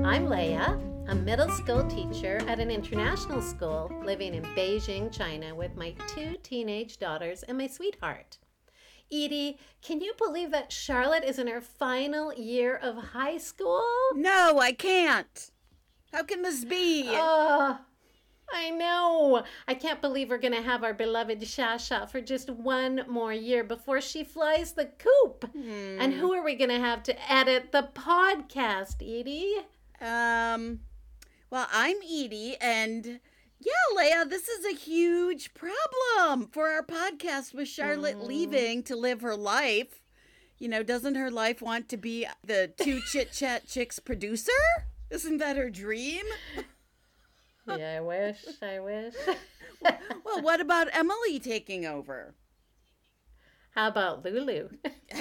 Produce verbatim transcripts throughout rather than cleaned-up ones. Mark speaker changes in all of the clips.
Speaker 1: I'm Leah, a middle school teacher at an international school living in Beijing, China with my two teenage daughters and my sweetheart. Edie, can you believe that Charlotte is in her final year of high school?
Speaker 2: No, I can't. How can this be?
Speaker 1: Oh, I know. I can't believe we're going to have our beloved Shasha for just one more year before she flies the coop.
Speaker 2: Hmm.
Speaker 1: And who are we going to have to edit the podcast, Edie?
Speaker 2: Um, well, I'm Edie, and yeah, Leah, this is a huge problem for our podcast with Charlotte
Speaker 1: Mm.
Speaker 2: leaving to live her life. You know, doesn't her life want to be the Two Chit Chat Chicks producer? Isn't that her dream?
Speaker 1: Yeah, I wish. I wish.
Speaker 2: Well, what about Emily taking over?
Speaker 1: How about Lulu?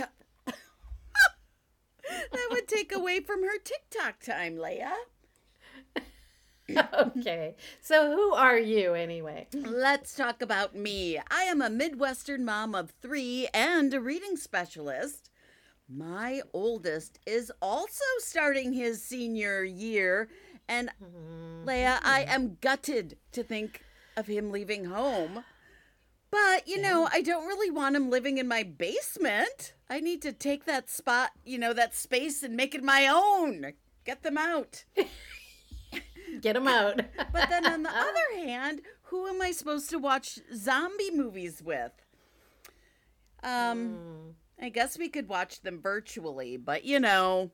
Speaker 2: That would take away from her TikTok time, Leah.
Speaker 1: Okay, so who are you anyway?
Speaker 2: Let's talk about me. I am a Midwestern mom of three and a reading specialist. My oldest is also starting his senior year, and
Speaker 1: Mm-hmm.
Speaker 2: Leah, I am gutted to think of him leaving home. But, you know, I don't really want him living in my basement. I need to take that spot, you know, that space and make it my own. Get them out.
Speaker 1: Get him out.
Speaker 2: But then on the other hand, who am I supposed to watch zombie movies with? Um,
Speaker 1: Mm.
Speaker 2: I guess we could watch them virtually, but you know.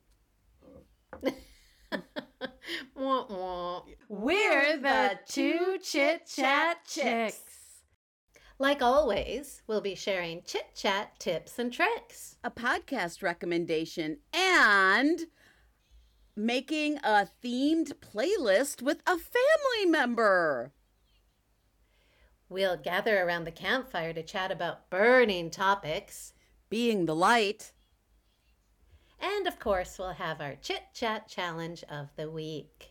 Speaker 1: Wah, wah.
Speaker 2: We're the Two Chit Chat Chicks.
Speaker 1: Like always, we'll be sharing chit chat tips and tricks.
Speaker 2: A podcast recommendation and making a themed playlist with a family member.
Speaker 1: We'll gather around the campfire to chat about burning topics.
Speaker 2: Being the light.
Speaker 1: And of course, we'll have our chit chat challenge of the week.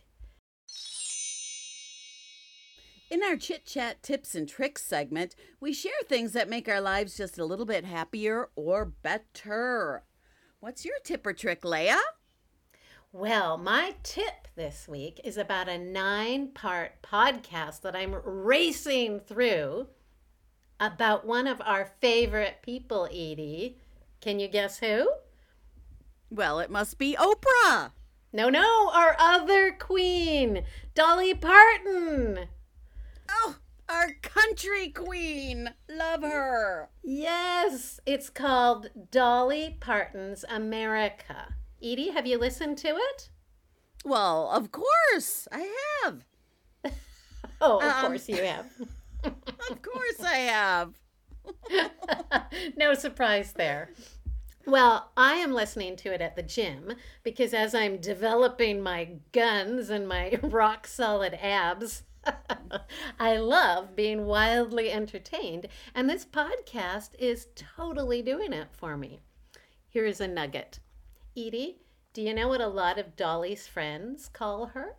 Speaker 2: In our Chit Chat Tips and Tricks segment, we share things that make our lives just a little bit happier or better. What's your tip or trick, Leah?
Speaker 1: Well, my tip this week is about a nine-part podcast that I'm racing through about one of our favorite people, Edie. Can you guess who?
Speaker 2: Well, it must be Oprah.
Speaker 1: No, no, our other queen, Dolly Parton.
Speaker 2: Oh, our country queen. Love her.
Speaker 1: Yes, it's called Dolly Parton's America. Edie, have you listened to it?
Speaker 2: Well, of course I have.
Speaker 1: Oh, of
Speaker 2: Um,
Speaker 1: course you have.
Speaker 2: Of course I have.
Speaker 1: No surprise there. Well, I am listening to it at the gym because as I'm developing my guns and my rock solid abs, I love being wildly entertained, and this podcast is totally doing it for me. Here's a nugget. Edie, do you know what a lot of Dolly's friends call her?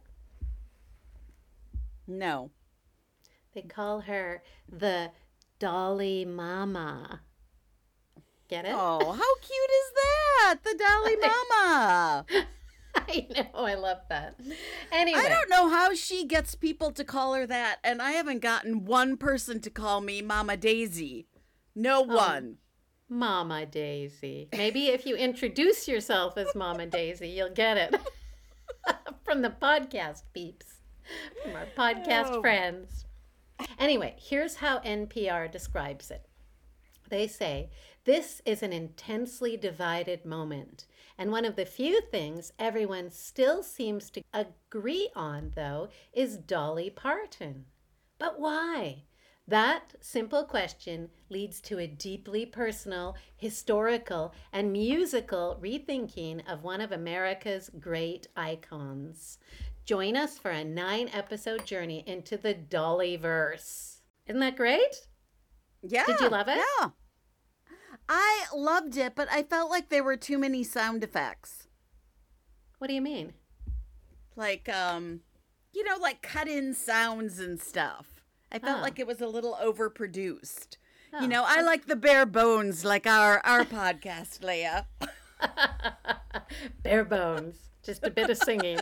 Speaker 2: No.
Speaker 1: They call her the Dolly Mama. Get it?
Speaker 2: Oh, how cute is that? The Dolly Mama.
Speaker 1: I know, I love that. Anyway.
Speaker 2: I don't know how she gets people to call her that, and I haven't gotten one person to call me Mama Daisy. No one.
Speaker 1: Mama Daisy. Maybe if you introduce yourself as Mama Daisy, you'll get it. From the podcast peeps, from our podcast
Speaker 2: Oh.
Speaker 1: friends. Anyway, here's how N P R describes it. They say, this is an intensely divided moment. And one of the few things everyone still seems to agree on, though, is Dolly Parton. But why? That simple question leads to a deeply personal, historical, and musical rethinking of one of America's great icons. Join us for a nine-episode journey into the Dollyverse. Isn't that great?
Speaker 2: Yeah.
Speaker 1: Did you love it?
Speaker 2: Yeah. I loved it, but I felt like there were too many sound effects.
Speaker 1: What do you mean?
Speaker 2: Like, um, you know, like cut-in sounds and stuff. I felt
Speaker 1: Oh.
Speaker 2: like it was a little overproduced.
Speaker 1: Oh,
Speaker 2: You know, I like the bare bones, like our, our podcast, Leah.
Speaker 1: Bare bones. Just a bit of singing.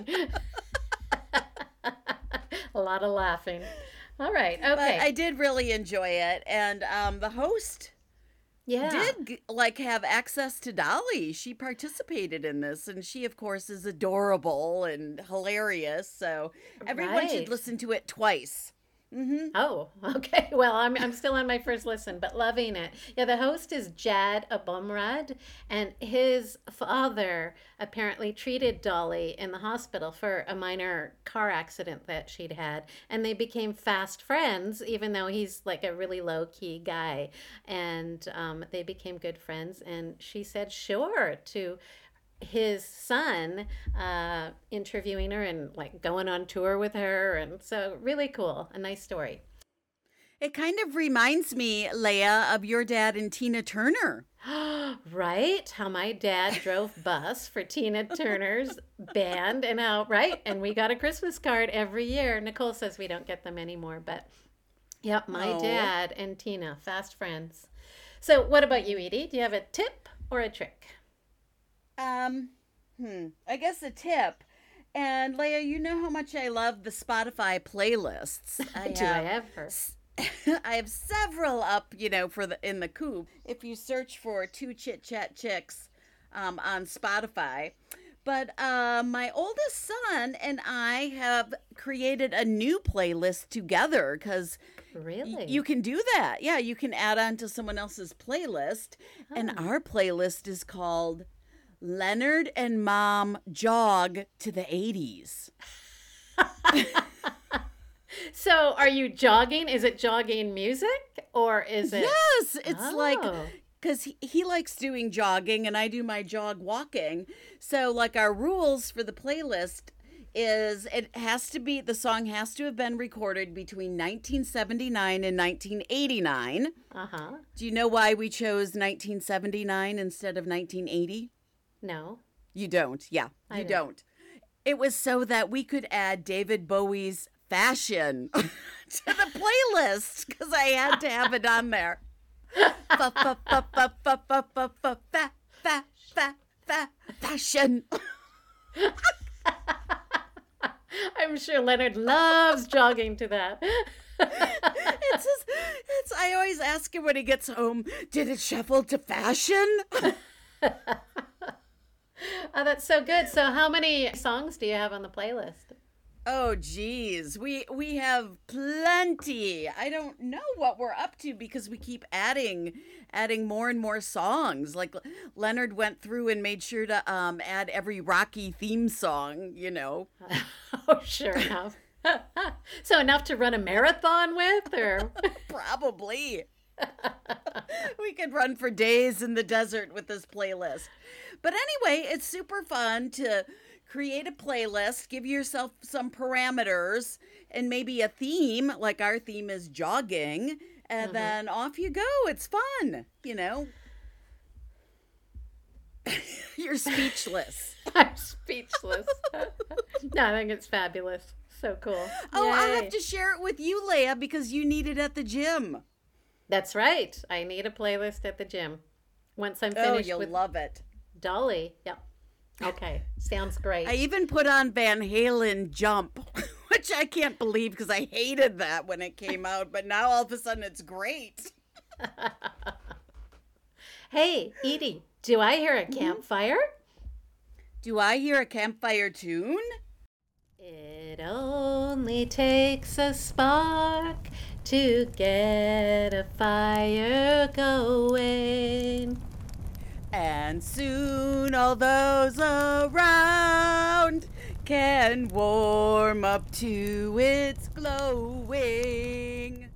Speaker 1: A lot of laughing. All right.
Speaker 2: But
Speaker 1: Okay.
Speaker 2: I did really enjoy it, and um, the host
Speaker 1: yeah.
Speaker 2: did g- like have access to Dolly. She participated in this, and she, of course, is adorable and hilarious. So everyone should
Speaker 1: Right.
Speaker 2: listen to it twice. Mm-hmm.
Speaker 1: Oh, okay. Well, I'm I'm still on my first listen, but loving it. Yeah, the host is Jad Abumrad, and his father apparently treated Dolly in the hospital for a minor car accident that she'd had, and they became fast friends, even though he's like a really low key guy, and um, they became good friends. And she said sure to his son uh, interviewing her and like going on tour with her. And so really cool. A nice story.
Speaker 2: It kind of reminds me, Leia, of your dad and Tina Turner.
Speaker 1: Right? How my dad drove bus for Tina Turner's band and how, right? And we got a Christmas card every year. Nicole says we don't get them anymore, but yep, my
Speaker 2: Oh.
Speaker 1: dad and Tina, fast friends. So what about you, Edie? Do you have a tip or a trick?
Speaker 2: Um, hmm, I guess a tip. And Leia, you know how much I love the Spotify playlists. I
Speaker 1: Do I ever?
Speaker 2: I have several up, you know, for the in the coop. If you search for Two Chit Chat Chicks um, on Spotify. But uh, my oldest son and I have created a new playlist together because
Speaker 1: Really?
Speaker 2: you can do that. Yeah, you can add on to someone else's playlist. And
Speaker 1: Oh.
Speaker 2: our playlist is called Leonard and Mom Jog to the eighties.
Speaker 1: So are you jogging? Is it jogging music or is it?
Speaker 2: Yes, it's like
Speaker 1: Oh.
Speaker 2: because he, he likes doing jogging and I do my jog walking. So, like, our rules for the playlist is it has to be, the song has to have been recorded between nineteen seventy-nine and nineteen eighty-nine.
Speaker 1: Uh-huh.
Speaker 2: Do you know why we chose nineteen seventy-nine instead of nineteen eighty?
Speaker 1: No.
Speaker 2: You don't. Yeah,
Speaker 1: I
Speaker 2: you
Speaker 1: don't.
Speaker 2: don't. It was so that we could add David Bowie's Fashion to the playlist because I had to have it on there. Fa- fa- fa- fa- fa- fa- fa- fa- fa- fa- fa- fa- Fashion.
Speaker 1: I'm sure Leonard loves jogging to that.
Speaker 2: It's just, it's. I always ask him when he gets home, did it shuffle to fashion?
Speaker 1: Oh, that's so good. So how many songs do you have on the playlist?
Speaker 2: Oh, geez. We we have plenty. I don't know what we're up to because we keep adding adding more and more songs. Like Leonard went through and made sure to um, add every Rocky theme song, you know.
Speaker 1: Oh, sure enough. So enough to run a marathon with, or?
Speaker 2: Probably. We could run for days in the desert with this playlist. But anyway, it's super fun to create a playlist, give yourself some parameters and maybe a theme, like our theme is jogging, and
Speaker 1: Mhm.
Speaker 2: then off you go. It's fun, you know. You're speechless.
Speaker 1: I'm speechless. No, I think it's fabulous. So cool.
Speaker 2: Oh, I'll
Speaker 1: Yay.
Speaker 2: have to share it with you, Leia, because you need it at the gym.
Speaker 1: That's right. I need a playlist at the gym. Once I'm
Speaker 2: Oh,
Speaker 1: finished
Speaker 2: you'll
Speaker 1: with
Speaker 2: love it.
Speaker 1: Dolly. Yep. Okay. Sounds great.
Speaker 2: I even put on Van Halen Jump, which I can't believe because I hated that when it came out, but now all of a sudden it's great.
Speaker 1: Hey, Edie, do I hear
Speaker 2: Mm-hmm.
Speaker 1: a campfire?
Speaker 2: Do I hear a campfire tune?
Speaker 1: It only takes a spark to get a fire going.
Speaker 2: And soon all those around can warm up to its glowing.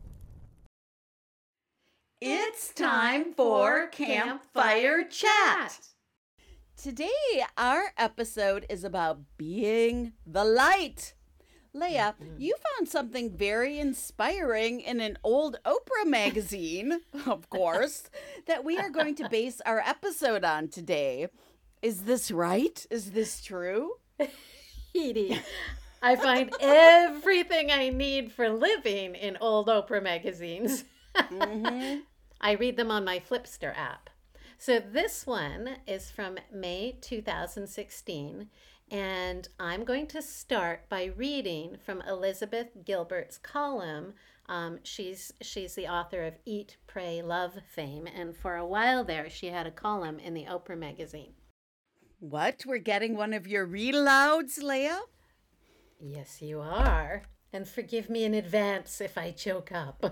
Speaker 2: It's time for Campfire Chat. Today, our episode is about being the light. Leia, you found something very inspiring in an old Oprah magazine, of course, that we are going to base our episode on today. Is this right? Is this true?
Speaker 1: Edie, I find everything I need for living in old Oprah magazines.
Speaker 2: Mm-hmm.
Speaker 1: I read them on my Flipster app. So this one is from May two thousand sixteen, and I'm going to start by reading from Elizabeth Gilbert's column. Um, she's she's the author of Eat, Pray, Love fame, and for a while there, she had a column in the Oprah magazine.
Speaker 2: What? We're getting one of your read alouds, Leah?
Speaker 1: Yes, you are. And forgive me in advance if I choke up.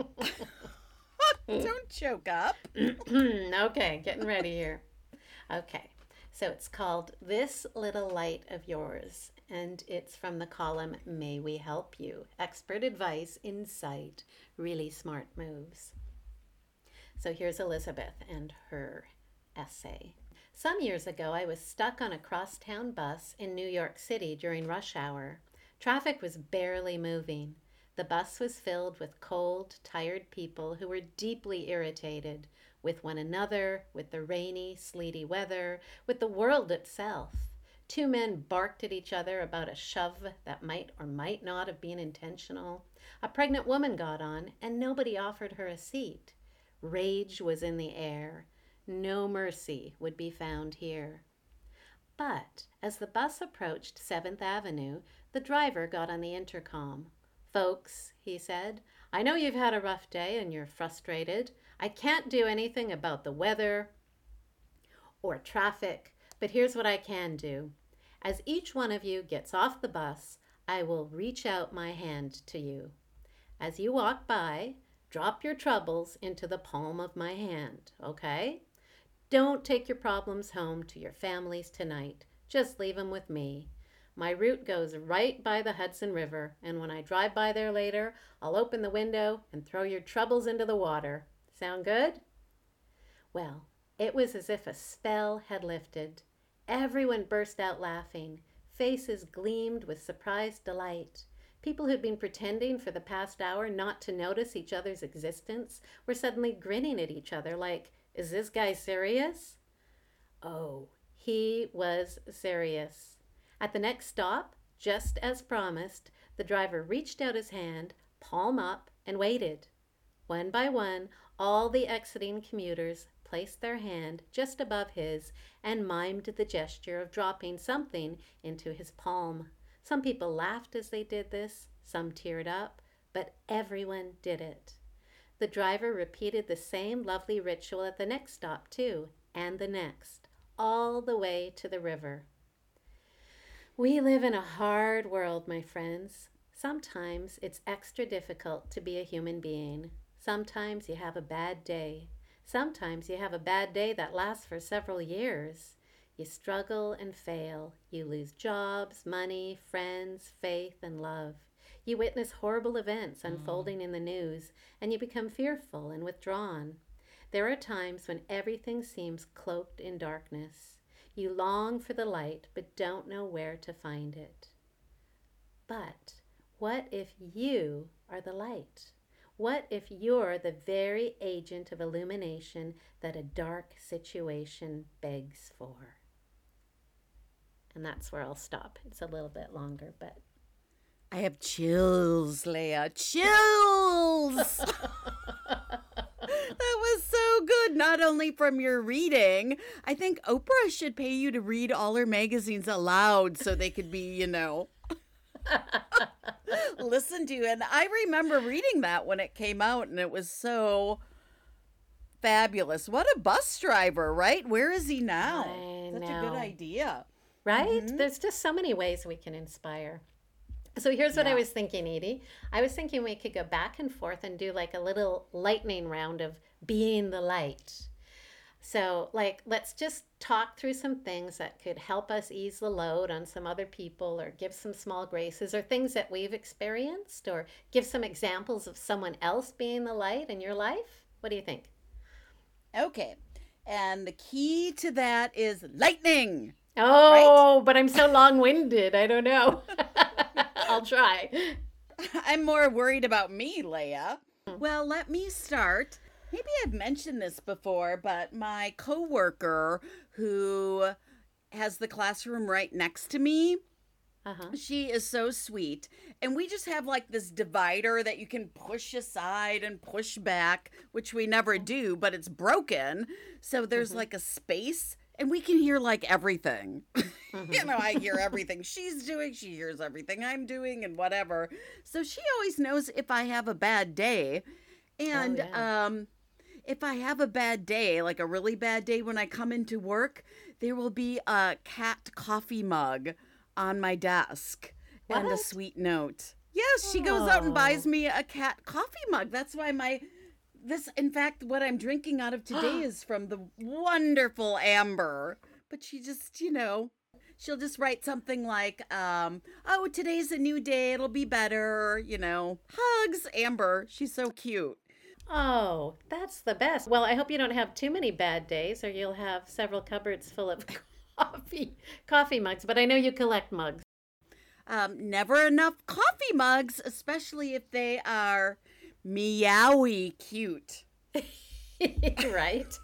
Speaker 2: Don't choke up.
Speaker 1: Okay, getting ready here. Okay, so it's called This Little Light of Yours, and it's from the column May We Help You? Expert advice, insight, really smart moves. So here's Elizabeth and her essay. Some years ago, I was stuck on a crosstown bus in New York City during rush hour. Traffic was barely moving. The bus was filled with cold, tired people who were deeply irritated with one another, with the rainy, sleety weather, with the world itself. Two men barked at each other about a shove that might or might not have been intentional. A pregnant woman got on, and nobody offered her a seat. Rage was in the air. No mercy would be found here. But as the bus approached seventh Avenue, the driver got on the intercom. "Folks," he said, "I know you've had a rough day and you're frustrated. I can't do anything about the weather or traffic, but here's what I can do. As each one of you gets off the bus, I will reach out my hand to you. As you walk by, drop your troubles into the palm of my hand, okay? Don't take your problems home to your families tonight. Just leave them with me. My route goes right by the Hudson River, and when I drive by there later, I'll open the window and throw your troubles into the water. Sound good?" Well, it was as if a spell had lifted. Everyone burst out laughing. Faces gleamed with surprised delight. People who'd been pretending for the past hour not to notice each other's existence were suddenly grinning at each other like, "Is this guy serious?" Oh, he was serious. At the next stop, just as promised, the driver reached out his hand, palm up, and waited. One by one, all the exiting commuters placed their hand just above his and mimed the gesture of dropping something into his palm. Some people laughed as they did this, some teared up, but everyone did it. The driver repeated the same lovely ritual at the next stop, too, and the next, all the way to the river. We live in a hard world, my friends. Sometimes it's extra difficult to be a human being. Sometimes you have a bad day. Sometimes you have a bad day that lasts for several years. You struggle and fail. You lose jobs, money, friends, faith, and love. You witness horrible events unfolding in the news, and you become fearful and withdrawn. There are times when everything seems cloaked in darkness. You long for the light, but don't know where to find it. But what if you are the light? What if you're the very agent of illumination that a dark situation begs for? And that's where I'll stop. It's a little bit longer, but...
Speaker 2: I have chills, Leah. Chills! That was so good. Not only from your reading, I think Oprah should pay you to read all her magazines aloud so they could be, you know, listened to. And I remember reading that when it came out, and it was so fabulous. What a bus driver, right? Where is he now?
Speaker 1: I
Speaker 2: Such
Speaker 1: know.
Speaker 2: a good idea.
Speaker 1: Right?
Speaker 2: Mhm.
Speaker 1: There's just so many ways we can inspire. So here's what I
Speaker 2: Yeah.
Speaker 1: was thinking, Edie. I was thinking we could go back and forth and do like a little lightning round of being the light. So, like, let's just talk through some things that could help us ease the load on some other people or give some small graces or things that we've experienced or give some examples of someone else being the light in your life. What do you think?
Speaker 2: Okay. And the key to that is lightning.
Speaker 1: Oh, but I'm so long-winded. I don't know. I'll try.
Speaker 2: I'm more worried about me, Leah. Well, let me start. Maybe I've mentioned this before, but my coworker who has the classroom right next to me,
Speaker 1: Uh-huh.
Speaker 2: She is so sweet. And we just have like this divider that you can push aside and push back, which we never do, but it's broken. So there's
Speaker 1: Mm-hmm.
Speaker 2: like a space and we can hear like everything. You
Speaker 1: Mm-hmm.
Speaker 2: know, I hear everything she's doing, she hears everything I'm doing and whatever. So she always knows if I have a bad day.
Speaker 1: Oh,
Speaker 2: And
Speaker 1: yeah.
Speaker 2: um if I have a bad day, like a really bad day when I come into work, there will be a cat coffee mug on my desk and a
Speaker 1: What?
Speaker 2: sweet note. Yes, she goes out and buys
Speaker 1: Oh.
Speaker 2: me a cat coffee mug. That's why my this in fact what I'm drinking out of today is from the wonderful Amber. But she just, you know, she'll just write something like um, "Oh, today's a new day. It'll be better," you know. Hugs, Amber. She's so cute.
Speaker 1: Oh, that's the best. Well, I hope you don't have too many bad days or you'll have several cupboards full of coffee coffee mugs, but I know you collect mugs.
Speaker 2: Um, never enough coffee mugs, especially if they are meowy cute.
Speaker 1: Right?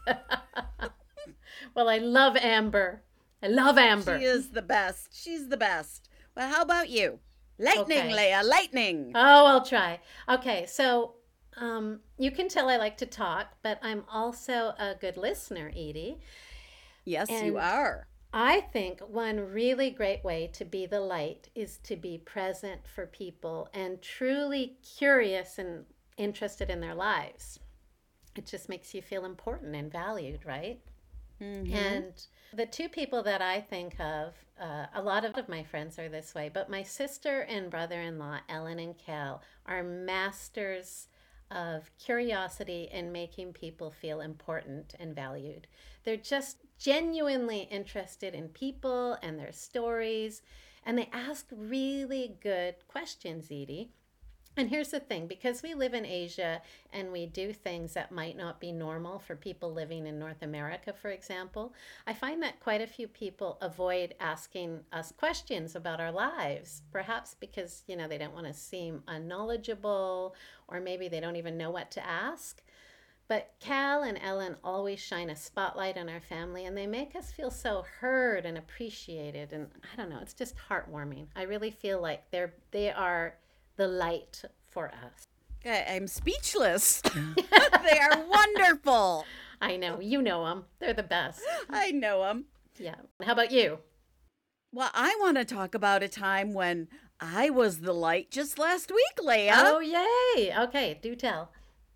Speaker 1: Well, I love Amber. I love
Speaker 2: She
Speaker 1: Amber.
Speaker 2: is the best. She's the best. Well, how about you? Lightning,
Speaker 1: Okay.
Speaker 2: Leia, lightning.
Speaker 1: Oh, I'll try. Okay, so um, you can tell I like to talk, but I'm also a good listener, Edie.
Speaker 2: Yes, you
Speaker 1: And
Speaker 2: are.
Speaker 1: I think one really great way to be the light is to be present for people and truly curious and interested in their lives. It just makes you feel important and valued, right?
Speaker 2: Mm-hmm.
Speaker 1: And the two people that I think of, uh, a lot of my friends are this way, but my sister and brother in law, Ellen and Cal, are masters of curiosity and making people feel important and valued. They're just genuinely interested in people and their stories, and they ask really good questions, Edie. And here's the thing, because we live in Asia and we do things that might not be normal for people living in North America, for example, I find that quite a few people avoid asking us questions about our lives, perhaps because, you know, they don't want to seem unknowledgeable or maybe they don't even know what to ask. But Cal and Ellen always shine a spotlight on our family and they make us feel so heard and appreciated. And I don't know, it's just heartwarming. I really feel like they're they are the light for us.
Speaker 2: Okay, I'm speechless. They are wonderful.
Speaker 1: I know, you know them. They're the best.
Speaker 2: I know them.
Speaker 1: Yeah. How about you?
Speaker 2: Well, I want to talk about a time when I was the light just last week, Leia.
Speaker 1: Oh, yay. Okay, do tell.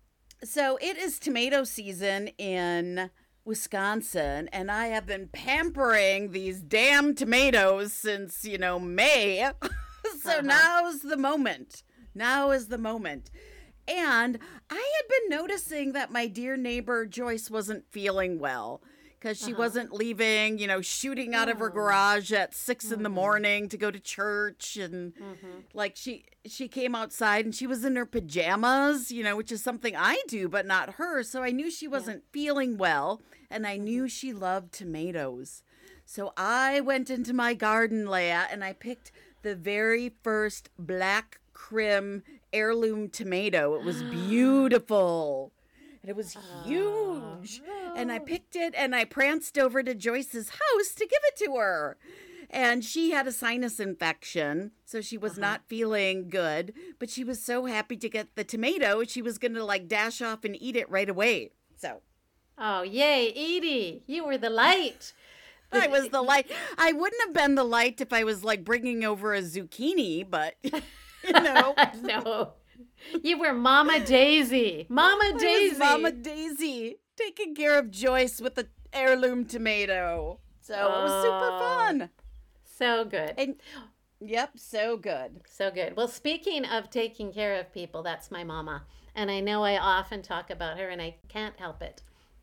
Speaker 2: So it is tomato season in Wisconsin, and I have been pampering these damn tomatoes since, you know, May. So
Speaker 1: Uh-huh.
Speaker 2: now's the moment. Now is the moment. And I had been noticing that my dear neighbor Joyce wasn't feeling well because she
Speaker 1: Uh-huh.
Speaker 2: wasn't leaving, you know, shooting out of her
Speaker 1: Oh.
Speaker 2: garage at six in the
Speaker 1: Mm-hmm.
Speaker 2: morning to go to church. And
Speaker 1: Mm-hmm.
Speaker 2: like she she came outside and she was in her pajamas, you know, which is something I do, but not her. So I knew she
Speaker 1: Yeah.
Speaker 2: wasn't feeling well, and I
Speaker 1: Mm-hmm.
Speaker 2: knew she loved tomatoes. So I went into my garden, Leia, and I picked the very first black Krim heirloom tomato. It was beautiful. And it was huge. And I picked it and I pranced over to Joyce's house to give it to her. And she had a sinus infection, so she was
Speaker 1: Uh-huh.
Speaker 2: not feeling good, but she was so happy to get the tomato, she was going to like dash off and eat it right away. So
Speaker 1: Oh, yay, Edie. You were the light.
Speaker 2: I was the light. I wouldn't have been the light if I was like bringing over a zucchini, but you know,
Speaker 1: No. You were Mama Daisy. Mama
Speaker 2: I was
Speaker 1: Daisy.
Speaker 2: Mama Daisy taking care of Joyce with the heirloom tomato. So it was super
Speaker 1: Oh.
Speaker 2: fun.
Speaker 1: So good.
Speaker 2: And yep, so good.
Speaker 1: So good. Well, speaking of taking care of people, that's my mama. And I know I often talk about her and I can't help it.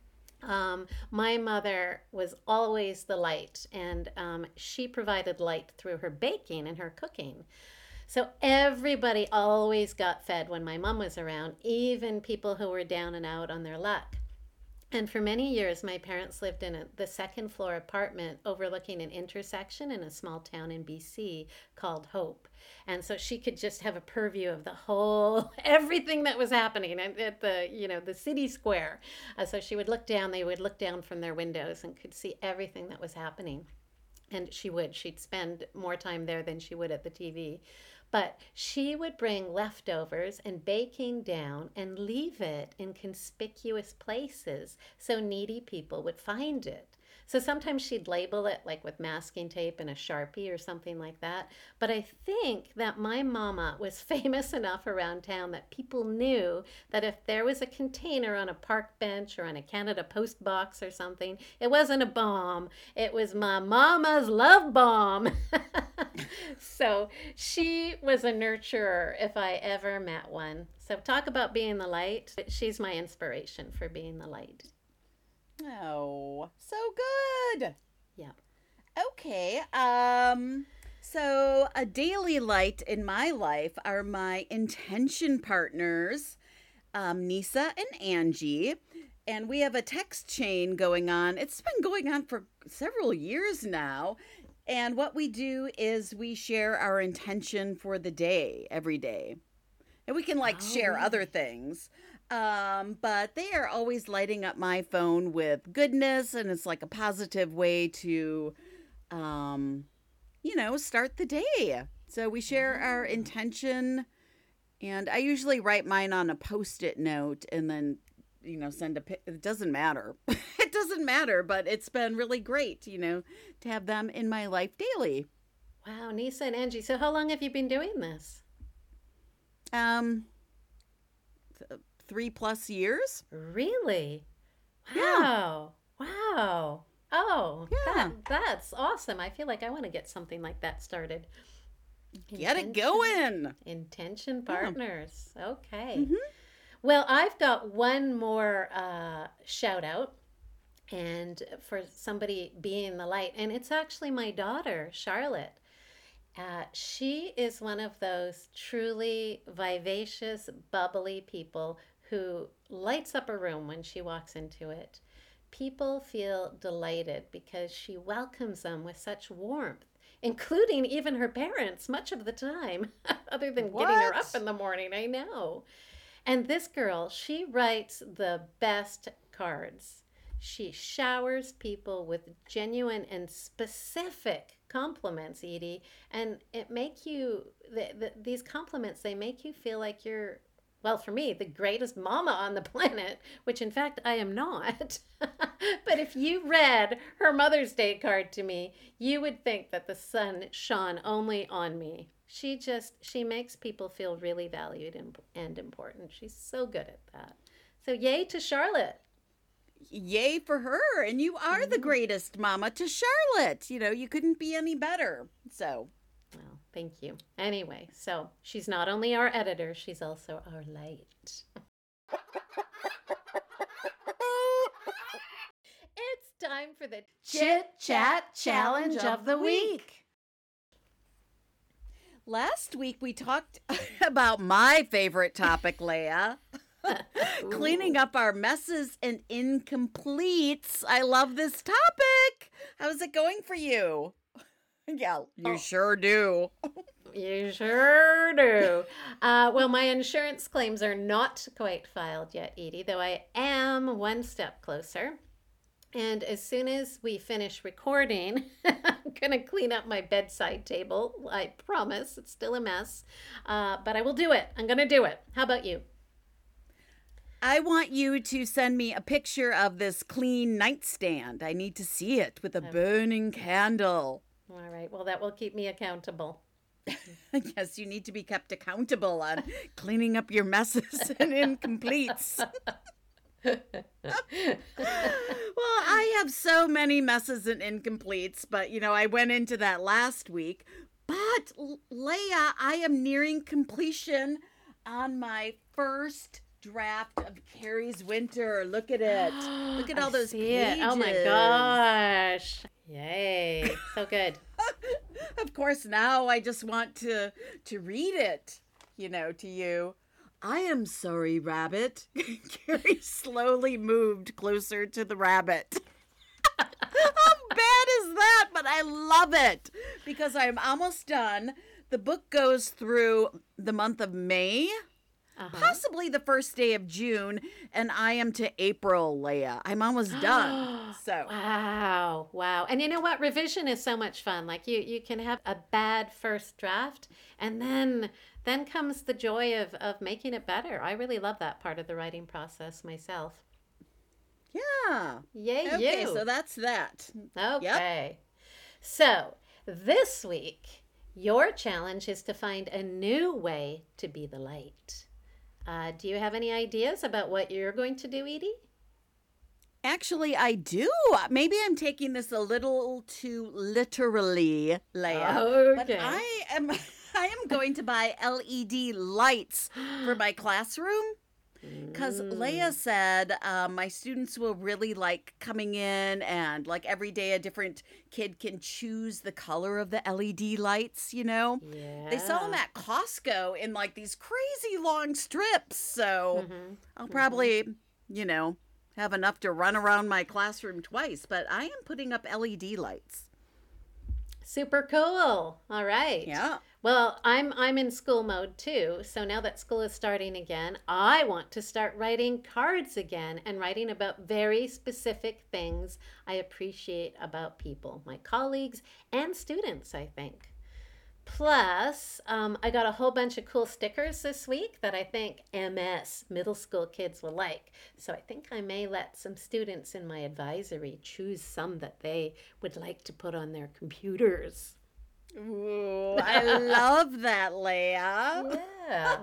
Speaker 1: Um, my mother was always the light, and um, she provided light through her baking and her cooking. So everybody always got fed when my mom was around, even people who were down and out on their luck. And for many years, my parents lived in a, the second floor apartment overlooking an intersection in a small town in B C called Hope. And so she could just have a purview of the whole, everything that was happening at, at the, you know, the city square. Uh, so she would look down, they would look down from their windows and could see everything that was happening. And she would. She'd spend more time there than she would at the T V. But she would bring leftovers and baking down and leave it in conspicuous places so needy people would find it. So sometimes she'd label it like with masking tape and a Sharpie or something like that. But I think that my mama was famous enough around town that people knew that if there was a container on a park bench or on a Canada Post box or something, it wasn't a bomb. It was my mama's love bomb. So she was a nurturer if I ever met one. So talk about being the light. She's my inspiration for being the light.
Speaker 2: Oh, so good.
Speaker 1: Yeah.
Speaker 2: Okay. Um, so a daily light in my life are my intention partners, um, Nisa and Angie. And we have a text chain going on. It's been going on for several years now. And what we do is we share our intention for the day every day. And we can like oh. share other things. Um, but they are always lighting up my phone with goodness, and it's like a positive way to, um, you know, start the day. So we share our intention, and I usually write mine on a Post-it note and then, you know, send a pic. It doesn't matter. It doesn't matter, but it's been really great, you know, to have them in my life daily.
Speaker 1: Wow, Nisa and Angie. So how long have you been doing this?
Speaker 2: Um... Th- Three plus years.
Speaker 1: Really? Wow. Yeah. Wow. Oh,
Speaker 2: yeah.
Speaker 1: that, that's awesome. I feel like I want to get something like that started.
Speaker 2: Get intention, it going.
Speaker 1: Intention partners. Yeah. Okay.
Speaker 2: Mm-hmm.
Speaker 1: Well, I've got one more uh, shout out, and for somebody being the light, and it's actually my daughter, Charlotte. Uh, she is one of those truly vivacious, bubbly people who lights up a room when she walks into it. People feel delighted because she welcomes them with such warmth, including even her parents much of the time, other than
Speaker 2: what?
Speaker 1: getting her up in the morning. I know. And this girl, she writes the best cards. She showers people with genuine and specific compliments, Edie, and it make you, the, the, these compliments, they make you feel like you're, well, for me, the greatest mama on the planet, which in fact I am not. But if you read her Mother's Day card to me, you would think that the sun shone only on me. She just, she makes people feel really valued and, and important. She's so good at that. So yay to Charlotte.
Speaker 2: Yay for her. And you are mm-hmm. the greatest mama to Charlotte. You know, you couldn't be any better. So.
Speaker 1: Well, thank you. Anyway, so she's not only our editor, she's also our light. It's time for the Chit Chat Challenge of the Week.
Speaker 2: Last week we talked about my favorite topic, Leah. Cleaning up our messes and incompletes. I love this topic. How's it going for you? Yeah, you oh. sure do.
Speaker 1: You sure do. Uh, well, my insurance claims are not quite filed yet, Edie, though I am one step closer. And as soon as we finish recording, I'm going to clean up my bedside table. I promise. It's still a mess. Uh, but I will do it. I'm going to do it. How about you?
Speaker 2: I want you to send me a picture of this clean nightstand. I need to see it with a okay. burning candle.
Speaker 1: All right. Well, that will keep me accountable.
Speaker 2: Yes, you need to be kept accountable on cleaning up your messes and incompletes. Well, I have so many messes and incompletes, but, you know, I went into that last week. But, Leah, I am nearing completion on my first draft of Carrie's Winter. Look at it. Look at all
Speaker 1: I
Speaker 2: those
Speaker 1: see
Speaker 2: pages.
Speaker 1: It. Oh my gosh. Yay. So good.
Speaker 2: Of course, now I just want to to read it, you know, to you. I am sorry, Rabbit. Carrie slowly moved closer to the rabbit. How bad is that? But I love it because I'm almost done. The book goes through the month of May.
Speaker 1: Uh-huh.
Speaker 2: possibly the first day of June, and I am to April, Leah. I'm almost done. So
Speaker 1: Wow. Wow. And you know what? Revision is so much fun. Like you you can have a bad first draft and then then comes the joy of of making it better. I really love that part of the writing process myself.
Speaker 2: yeah.
Speaker 1: Yay,
Speaker 2: Okay,
Speaker 1: you.
Speaker 2: so that's that.
Speaker 1: Okay. So, this week, your challenge is to find a new way to be the light. Uh, do you have any ideas about what you're going to do, Edie?
Speaker 2: Actually, I do. Maybe I'm taking this a little too literally, Leia. But
Speaker 1: Okay.
Speaker 2: I am I am going to buy L E D lights for my classroom. Because Leia said uh, my students will really like coming in and like every day a different kid can choose the color of the L E D lights, you know?
Speaker 1: Yeah.
Speaker 2: They sell them at Costco in like these crazy long strips. So
Speaker 1: Mhm.
Speaker 2: I'll probably, you know, have enough to run around my classroom twice. But I am putting up L E D lights.
Speaker 1: Super cool. All right.
Speaker 2: Yeah.
Speaker 1: Well, I'm I'm in school mode too. So now that school is starting again, I want to start writing cards again and writing about very specific things I appreciate about people, my colleagues and students, I think. Plus, um, I got a whole bunch of cool stickers this week that I think M S, middle school kids, will like. So I think I may let some students in my advisory choose some that they would like to put on their computers.
Speaker 2: Ooh, I love that, Leia.
Speaker 1: Yeah.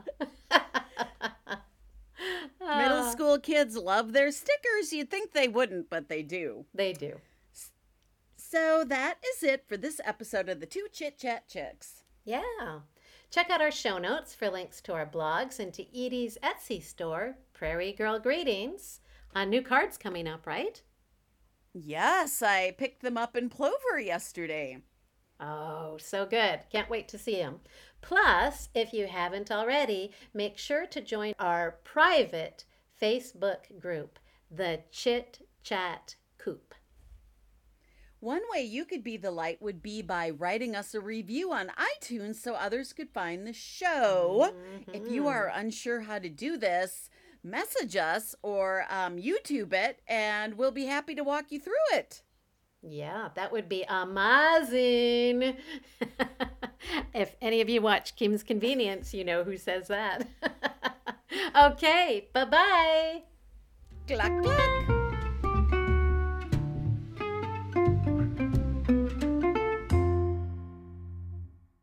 Speaker 2: Middle
Speaker 1: Ah,
Speaker 2: school kids love their stickers. You'd think they wouldn't, but they do.
Speaker 1: they do.
Speaker 2: So that is it for this episode of the Two Chit Chat Chicks.
Speaker 1: Yeah. Check out our show notes for links to our blogs and to Edie's Etsy store, Prairie Girl Greetings. Uh, new cards coming up, right?
Speaker 2: Yes, I picked them up in Plover yesterday.
Speaker 1: Oh, so good. Can't wait to see them. Plus, if you haven't already, make sure to join our private Facebook group, the Chit Chat Coop.
Speaker 2: One way you could be the light would be by writing us a review on iTunes so others could find the show. If you are unsure how to do this, message us or um, YouTube it, and we'll be happy to walk you through it.
Speaker 1: Yeah, that would be amazing. If any of you watch Kim's Convenience, you know who says that. Okay, bye-bye.
Speaker 2: Cluck, cluck.